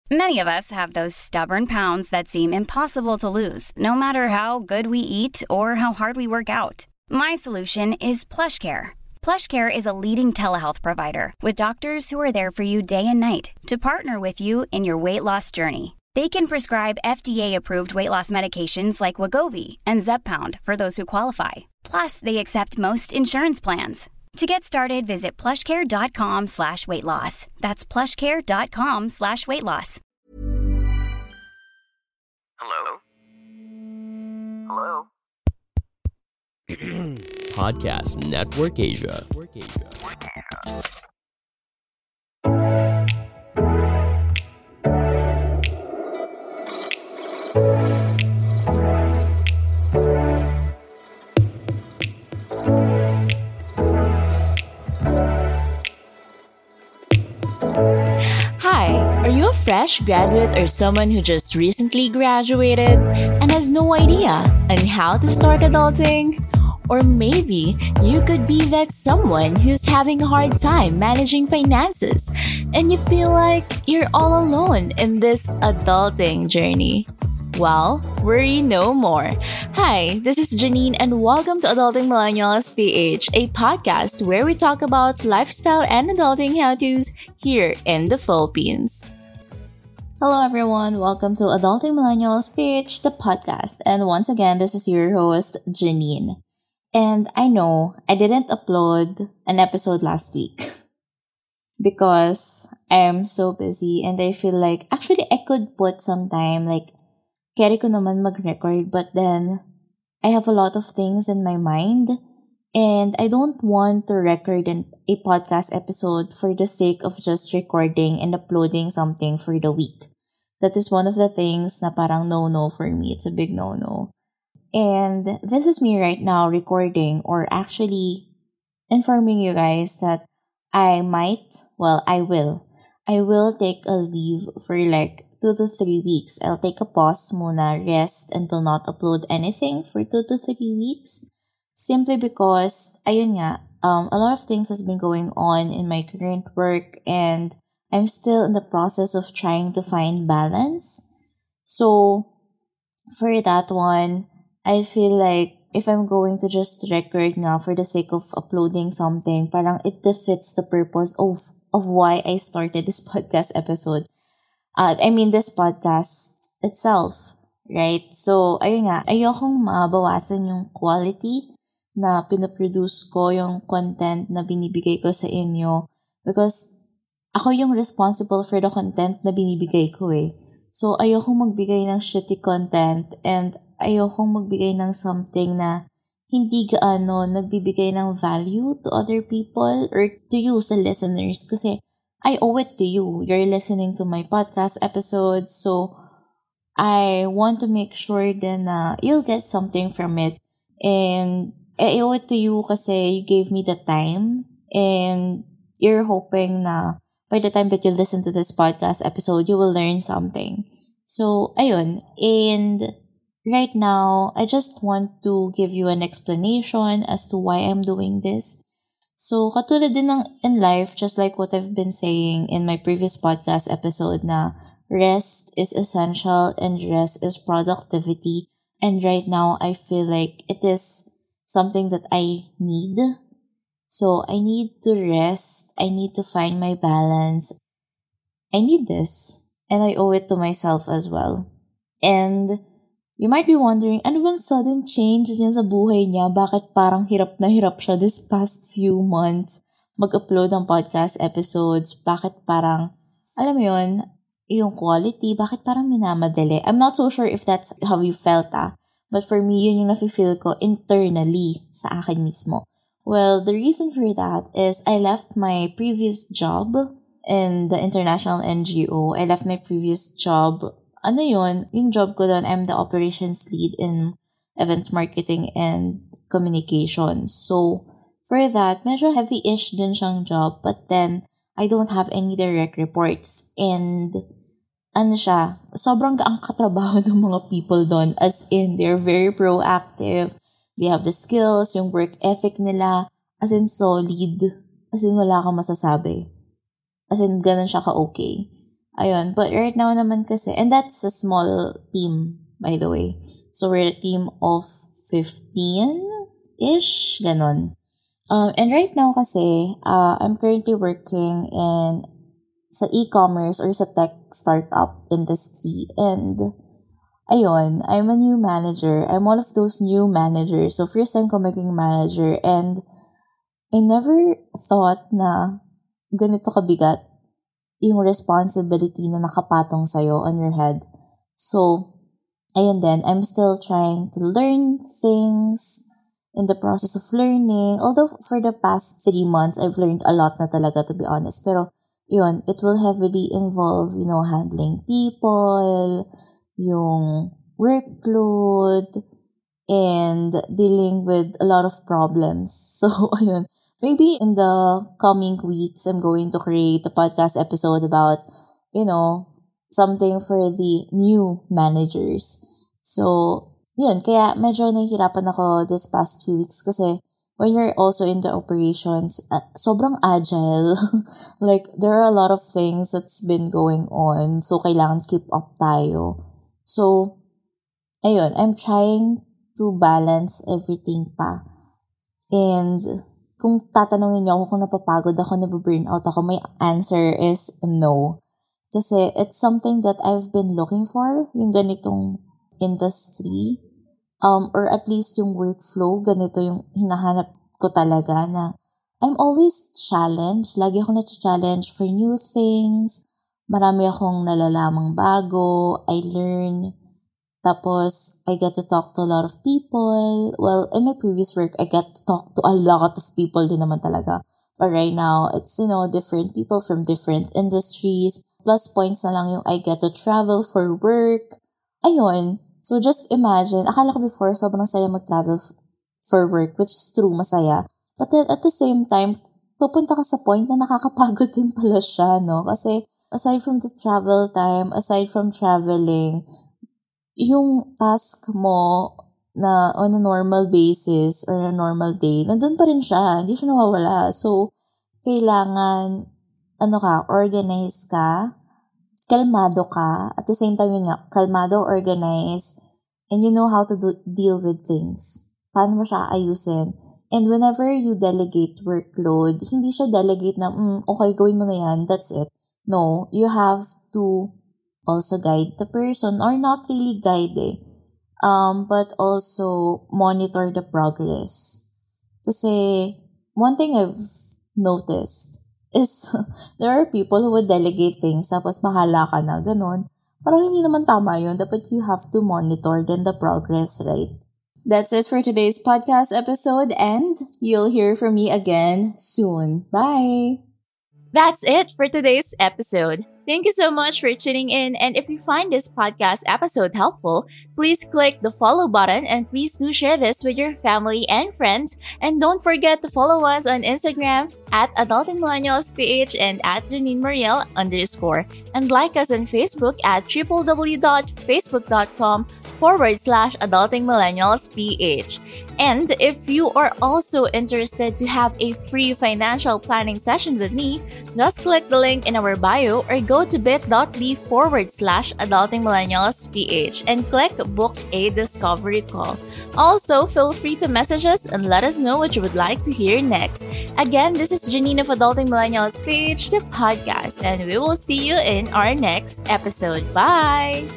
Many of us have those stubborn pounds that seem impossible to lose, no matter how good we eat or how hard we work out. My solution is PlushCare. PlushCare is a leading telehealth provider with doctors who are there for you day and night to partner with you in your weight loss journey. They can prescribe FDA-approved weight loss medications like Wegovy and Zepbound for those who qualify. Plus, they accept most insurance plans. To get started, visit plushcare.com/weightloss. That's plushcare.com/weightloss. Hello? Hello? Podcast Network Asia. Hi, are you a fresh graduate or someone who just recently graduated and has no idea on how to start adulting? Or maybe you could be that someone who's having a hard time managing finances and you feel like you're all alone in this adulting journey. Well, worry no more. Hi, this is Janine and welcome to Adulting Millennials PH, a podcast where we talk about lifestyle and adulting how-tos here in the Philippines. Hello everyone, welcome to Adulting Millennials PH, the podcast. And once again, this is your host, Janine. And I know I didn't upload an episode last week because I'm so busy and I feel like actually I could put some time like carry ko naman mag-record, but then I have a lot of things in my mind and I don't want to record a podcast episode for the sake of just recording and uploading something for the week. That is one of the things na parang no-no for me. It's a big no-no. And this is me right now recording or actually informing you guys that I will take a leave for like 2 to 3 weeks. I'll take a pause muna, rest, and will not upload anything for 2 to 3 weeks. Simply because, ayun nga, a lot of things has been going on in my current work and I'm still in the process of trying to find balance. So, for that one, I feel like if I'm going to just record now for the sake of uploading something, parang it defeats the purpose of why I started this podcast episode. This podcast itself, right? So, ayun nga, ayokong mabawasan yung quality na pinaproduce ko, yung content na binibigay ko sa inyo because ako yung responsible for the content na binibigay ko eh. So, ayokong magbigay ng shitty content and ayokong magbigay ng something na hindi gaano nagbibigay ng value to other people or to you sa listeners kasi I owe it to you. You're listening to my podcast episodes, so I want to make sure then you'll get something from it. And I owe it to you kasi you gave me the time and you're hoping na by the time that you listen to this podcast episode, you will learn something. So, ayun. And right now, I just want to give you an explanation as to why I'm doing this. So, katulad din ng in life, just like what I've been saying in my previous podcast episode na rest is essential and rest is productivity. And right now, I feel like it is something that I need. So, I need to rest. I need to find my balance. I need this. And I owe it to myself as well. And you might be wondering, ano bang sudden change niya sa buhay niya? Bakit parang hirap na hirap siya this past few months mag-upload ng podcast episodes? Bakit parang, alam mo yun, yung quality, bakit parang minamadali? I'm not so sure if that's how you felt but for me, yun yung nafe-feel ko internally sa akin mismo. Well, the reason for that is I left my previous job in the international NGO. I left my previous job. Ano yun? Yung job ko doon, I'm the operations lead in events marketing and communications. So, for that, medyo heavy-ish din siyang job. But then, I don't have any direct reports. And, sobrang gaang katrabaho ng mga people doon. As in, they're very proactive. They have the skills, yung work ethic nila. As in, solid. As in, wala kang masasabi. As in, ganun siya ka-okay. Ayun. But right now naman kasi, and that's a small team, by the way. So we're a team of 15-ish, ganon. And right now kasi, I'm currently working in sa e-commerce or sa tech startup industry. And ayun, I'm a new manager. I'm one of those new managers. So first time ko maging manager, and I never thought na ganito kabigat yung responsibility na nakapatong sa'yo on your head. So, ayun din, I'm still trying to learn things in the process of learning. Although for the past 3 months, I've learned a lot na talaga, to be honest. Pero, yun, it will heavily involve, handling people, yung workload, and dealing with a lot of problems. So, ayun. Maybe in the coming weeks, I'm going to create a podcast episode about, something for the new managers. So, yun. Kaya medyo nahihirapan ako this past few weeks kasi when you're also in the operations, sobrang agile. Like, there are a lot of things that's been going on. So, kailangan keep up tayo. So, ayun. I'm trying to balance everything pa. And kung tatanungin niyo ako kung napapagod ako, nababurnout ako, my answer is no. Kasi it's something that I've been looking for, yung ganitong industry. Or at least yung workflow, ganito yung hinahanap ko talaga na I'm always challenged. Lagi ako na-challenge for new things. Marami akong nalalamang bago. I learn. Tapos, I get to talk to a lot of people. Well, in my previous work, I get to talk to a lot of people din naman talaga. But right now, it's, different people from different industries. Plus points na lang yung I get to travel for work. Ayun. So, just imagine, akala ko before, sobrang saya mag-travel for work, which is true, masaya. But then, at the same time, pupunta ka sa point na nakakapagod din pala siya, no? Kasi, aside from the travel time, aside from traveling, yung task mo na on a normal basis or a normal day, nandun pa rin siya. Hindi siya nawawala. So, kailangan, organize ka, kalmado ka, at the same time yun nga, kalmado, organize, and you know how to deal with things. Paano mo siya ayusin? And whenever you delegate workload, hindi siya delegate na, okay, gawin mo na yan, that's it. No, you have to also guide the person, or not really guide but also monitor the progress. Kasi one thing I've noticed is there are people who would delegate things tapos bahala ka na, ganun. Parang hindi naman tama yun. Dapat you have to monitor then the progress, right? That's it for today's podcast episode, and you'll hear from me again soon. Bye! That's it for today's episode. Thank you so much for tuning in, and if you find this podcast episode helpful, please click the follow button, and please do share this with your family and friends, and don't forget to follow us on Instagram at AdultingMillennialsPH and at JanineMariel_, and like us on Facebook at www.facebook.com/AdultingMillennialsPH. And if you are also interested to have a free financial planning session with me, just click the link in our bio or go to bit.ly/AdultingMillennialsPH and click Book a Discovery Call. Also, feel free to message us and let us know what you would like to hear next. Again, this is Janine of Adulting Millennials Page, the podcast, and we will see you in our next episode. Bye!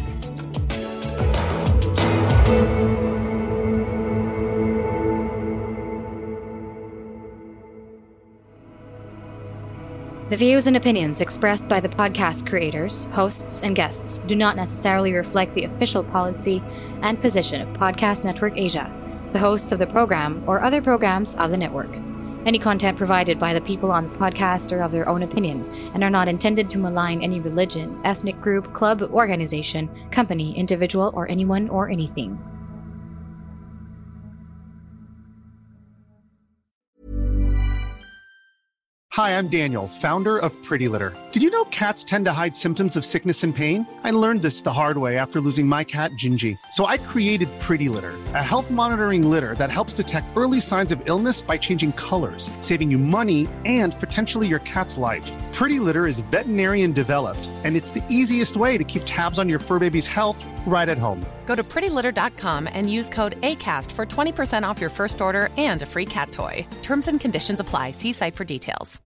The views and opinions expressed by the podcast creators, hosts, and guests do not necessarily reflect the official policy and position of Podcast Network Asia, the hosts of the program, or other programs of the network. Any content provided by the people on the podcast are of their own opinion and are not intended to malign any religion, ethnic group, club, organization, company, individual, or anyone or anything. Hi, I'm Daniel, founder of Pretty Litter. Did you know cats tend to hide symptoms of sickness and pain? I learned this the hard way after losing my cat, Gingy. So I created Pretty Litter, a health monitoring litter that helps detect early signs of illness by changing colors, saving you money and potentially your cat's life. Pretty Litter is veterinarian developed, and it's the easiest way to keep tabs on your fur baby's health right at home. Go to prettylitter.com and use code ACAST for 20% off your first order and a free cat toy. Terms and conditions apply. See site for details.